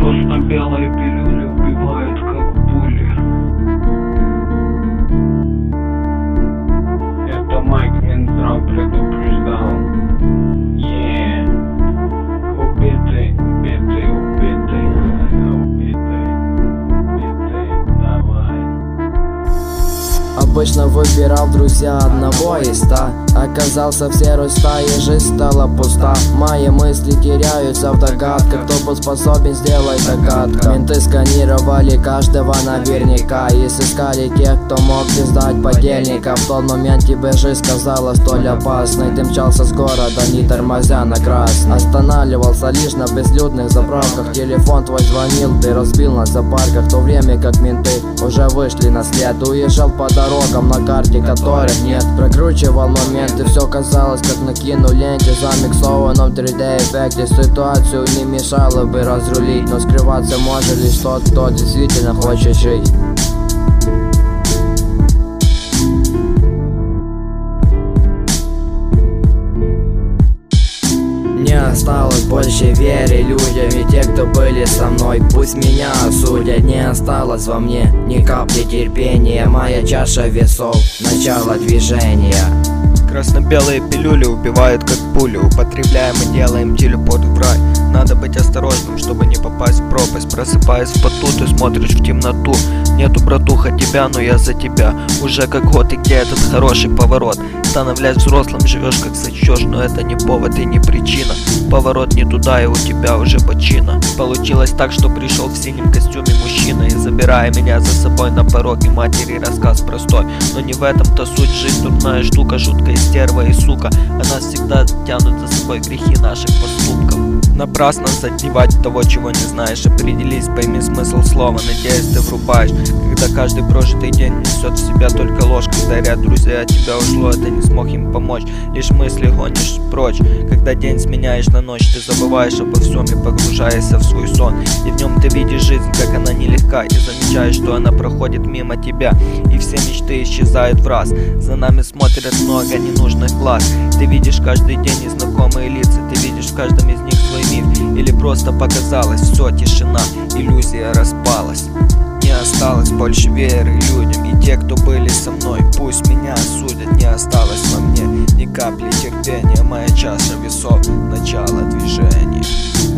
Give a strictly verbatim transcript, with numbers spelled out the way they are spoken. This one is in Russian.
Красно-белые пилюли убивают как пули. Это Майк Минздрав предупреждал. Yeah. Убитый, убитый, убитый, убитый, убитый, давай. Обычно выбирал друзья одного из ста. Оказался в серой стае, жизнь стала пуста. Мои мысли теряются в догадках. Кто был способен сделать догадку? Менты сканировали каждого наверняка и сыскали тех, кто мог не сдать подельника. В тот момент тебе жизнь казалась столь опасной. Ты мчался с города, не тормозя на красный. Останавливался лишь на безлюдных заправках. Телефон твой звонил, ты разбил на зоопарках. В то время как менты уже вышли на след. Уезжал по дорогам, на карте которых нет. Прокручивал момент, и все казалось, как на киноленте, замиксованном три дэ эффекте. Ситуацию не мешало бы разрулить, но скрываться может лишь тот, кто действительно хочет жить. Не осталось больше веры людям и те, кто были со мной. Пусть меня осудят, не осталось во мне ни капли терпения. Моя чаша весов, начало движения. Красно-белые пилюли убивают как пули. Употребляем и делаем телепорт в рай. Надо быть осторожным, чтобы не попасть в пропасть. Просыпаясь в поту, ты смотришь в темноту. Нету, братуха, тебя, но я за тебя. Уже как год, и где этот хороший поворот? Становлясь взрослым, живешь как сочешь, но это не повод и не причина. Поворот не туда, и у тебя уже почина. Получилось так, что пришел в синем костюме мужчина и, забирая меня за собой на пороге матери, рассказ простой. Но не в этом-то суть, жизнь дурная штука, жуткая стерва и сука. Она всегда тянут за собой грехи наших поступков. Напрасно задевать того, чего не знаешь. Определись, пойми смысл слова, надеюсь, ты врубаешь. Когда каждый прожитый день несет в себя только ложь. Когда ряд друзей от тебя ушло, ты не смог им помочь. Лишь мысли гонишь прочь. Когда день сменяешь на ночь, ты забываешь обо всем и погружаешься в свой сон. И в нем ты видишь жизнь, как она нелегка, и замечаешь, что она проходит мимо тебя. И все мечты исчезают в раз. За нами смотрят много ненужных глаз. Ты видишь каждый день незнакомые лица. Ты видишь в каждом из них свой миф. Или просто показалось, все, тишина, иллюзия распалась. Не осталось больше веры людям и те, кто были со мной. Пусть меня осудят, не осталось во мне ни капли терпения. Моя чаша весов, начало движения.